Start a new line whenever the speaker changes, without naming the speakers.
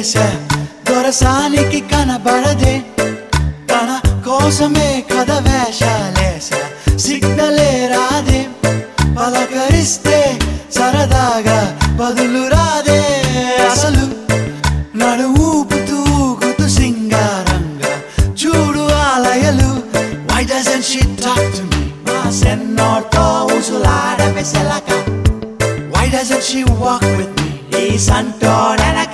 చేసా దొరసానికి కనబడదే తన కోసమే కథ వేషాలేసా సిగ్నలే రాదే పలకరిస్తే సరదాగా బదులు రాదే అసలు నడు ఊపుతూ ఊగుతూ సింగారంగా చూడు ఆలయలు Why doesn't she talk to me? మా సెన్నోర్తో ఉసులాడ వెసలక Why doesn't she walk with me? ఈ సంటోడనక